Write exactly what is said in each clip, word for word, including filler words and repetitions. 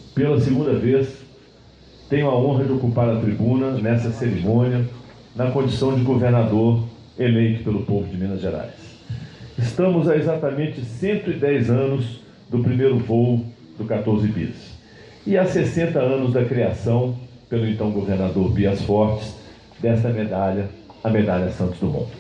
Pela segunda vez, tenho a honra de ocupar a tribuna nessa cerimônia, na condição de governador eleito pelo povo de Minas Gerais. Estamos há exatamente cento e dez anos do primeiro voo do quatorze bis e há sessenta anos da criação, pelo então governador Bias Fortes, desta medalha, a Medalha Santos Dumont.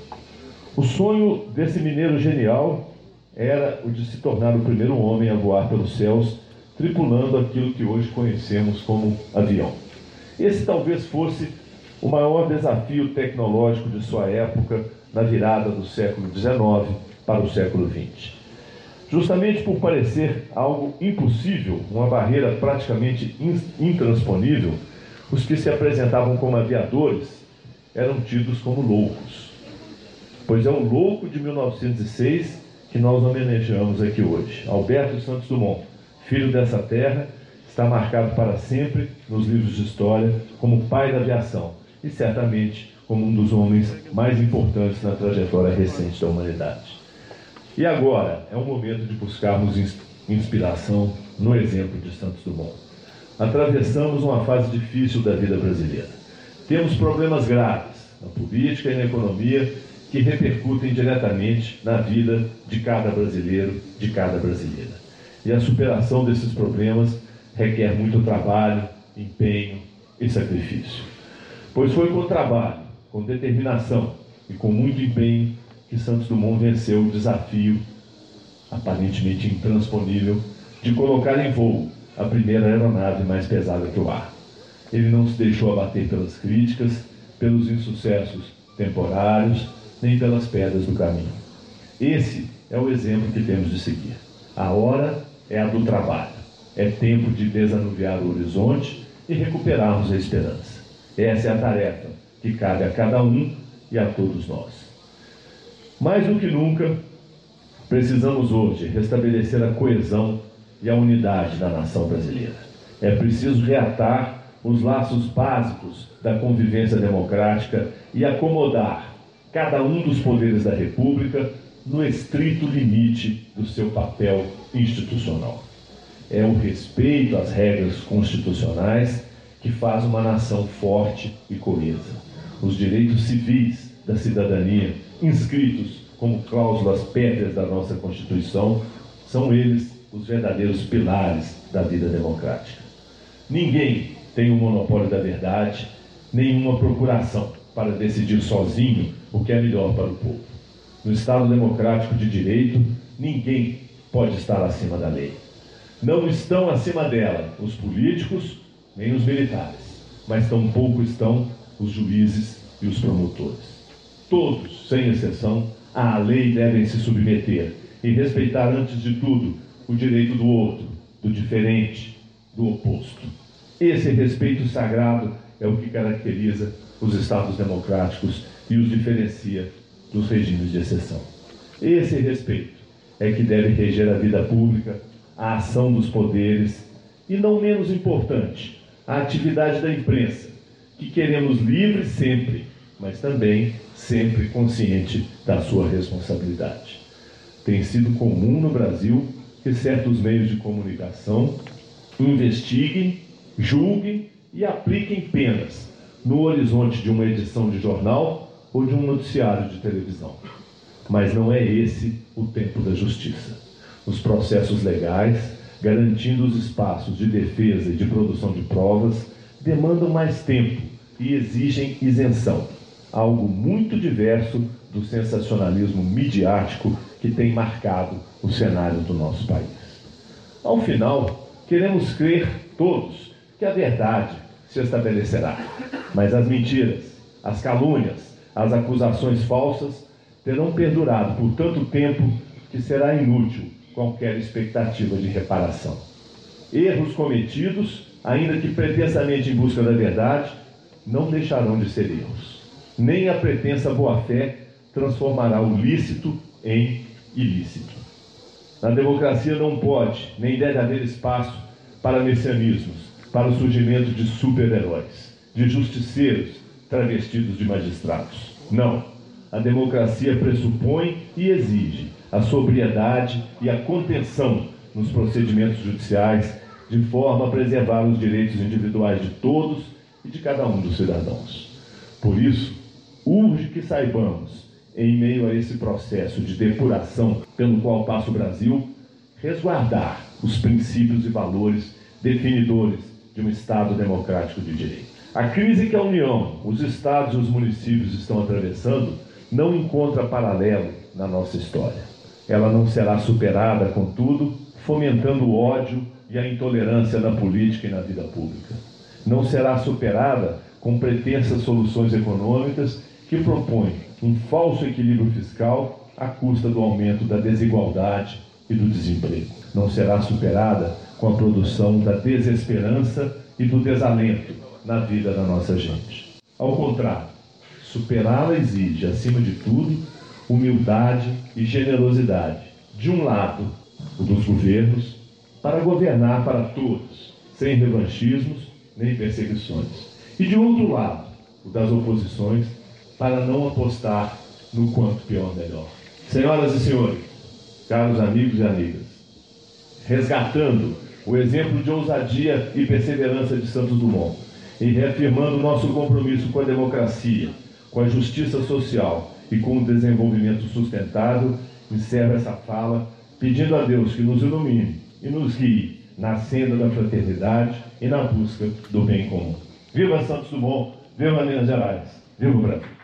O sonho desse mineiro genial era o de se tornar o primeiro homem a voar pelos céus, tripulando aquilo que hoje conhecemos como avião. Esse talvez fosse o maior desafio tecnológico de sua época, na virada do século dezenove para o século vinte. Justamente por parecer algo impossível, uma barreira praticamente intransponível, os que se apresentavam como aviadores eram tidos como loucos. Pois é o louco de mil novecentos e seis que nós homenageamos aqui hoje. Alberto Santos Dumont, filho dessa terra, está marcado para sempre nos livros de história como pai da aviação e certamente como um dos homens mais importantes na trajetória recente da humanidade. E agora é o momento de buscarmos inspiração no exemplo de Santos Dumont. Atravessamos uma fase difícil da vida brasileira. Temos problemas graves na política e na economia que repercutem diretamente na vida de cada brasileiro, de cada brasileira. E a superação desses problemas requer muito trabalho, empenho e sacrifício. Pois foi com trabalho, com determinação e com muito empenho que Santos Dumont venceu o desafio, aparentemente intransponível, de colocar em voo a primeira aeronave mais pesada que o ar. Ele não se deixou abater pelas críticas, pelos insucessos temporários, nem pelas pedras do caminho. Esse é o exemplo que temos de seguir. A hora é a do trabalho. É tempo de desanuviar o horizonte e recuperarmos a esperança. Essa é a tarefa que cabe a cada um e a todos nós. Mais do que nunca, precisamos hoje restabelecer a coesão e a unidade da nação brasileira. É preciso reatar os laços básicos da convivência democrática e acomodar cada um dos poderes da República no estrito limite do seu papel institucional. É o respeito às regras constitucionais que faz uma nação forte e coesa. Os direitos civis da cidadania, inscritos como cláusulas pétreas da nossa Constituição, são eles os verdadeiros pilares da vida democrática. Ninguém tem o monopólio da verdade, nenhuma procuração para decidir sozinho o que é melhor para o povo. No Estado democrático de direito, ninguém pode estar acima da lei. Não estão acima dela os políticos nem os militares, mas tampouco estão os juízes e os promotores. Todos, sem exceção, à lei devem se submeter e respeitar, antes de tudo, o direito do outro, do diferente, do oposto. Esse respeito sagrado é o que caracteriza os Estados democráticos e os diferencia dos regimes de exceção. Esse respeito é que deve reger a vida pública, a ação dos poderes e, não menos importante, a atividade da imprensa, que queremos livre sempre, mas também sempre consciente da sua responsabilidade. Tem sido comum no Brasil que certos meios de comunicação investiguem, julguem e apliquem penas no horizonte de uma edição de jornal ou de um noticiário de televisão. Mas não é esse o tempo da justiça. Os processos legais, garantindo os espaços de defesa e de produção de provas, demandam mais tempo e exigem isenção, algo muito diverso do sensacionalismo midiático que tem marcado o cenário do nosso país. Ao final, queremos crer todos que a verdade se estabelecerá, mas as mentiras, as calúnias, as acusações falsas terão perdurado por tanto tempo que será inútil qualquer expectativa de reparação. Erros cometidos, ainda que pretensamente em busca da verdade, não deixarão de ser erros. Nem a pretensa boa-fé transformará o lícito em ilícito. Na democracia não pode, nem deve haver espaço para messianismos, para o surgimento de super-heróis, de justiceiros travestidos de magistrados. Não. A democracia pressupõe e exige a sobriedade e a contenção nos procedimentos judiciais de forma a preservar os direitos individuais de todos e de cada um dos cidadãos. Por isso, urge que saibamos, em meio a esse processo de depuração pelo qual passa o Brasil, resguardar os princípios e valores definidores de um Estado democrático de direito. A crise que a União, os estados e os municípios estão atravessando não encontra paralelo na nossa história. Ela não será superada, contudo, fomentando o ódio e a intolerância na política e na vida pública. Não será superada com pretensas soluções econômicas que propõem um falso equilíbrio fiscal à custa do aumento da desigualdade e do desemprego. Não será superada com a produção da desesperança e do desalento na vida da nossa gente. Ao contrário, superá-la exige, acima de tudo, humildade e generosidade. De um lado, o dos governos, para governar para todos, sem revanchismos nem perseguições. E de outro lado, o das oposições, para não apostar no quanto pior melhor. Senhoras e senhores, caros amigos e amigas, resgatando o exemplo de ousadia e perseverança de Santos Dumont e reafirmando nosso compromisso com a democracia, com a justiça social e com o desenvolvimento sustentável, encerro essa fala pedindo a Deus que nos ilumine e nos guie na senda da fraternidade e na busca do bem comum. Viva Santos Dumont, viva Minas Gerais, viva o Brasil!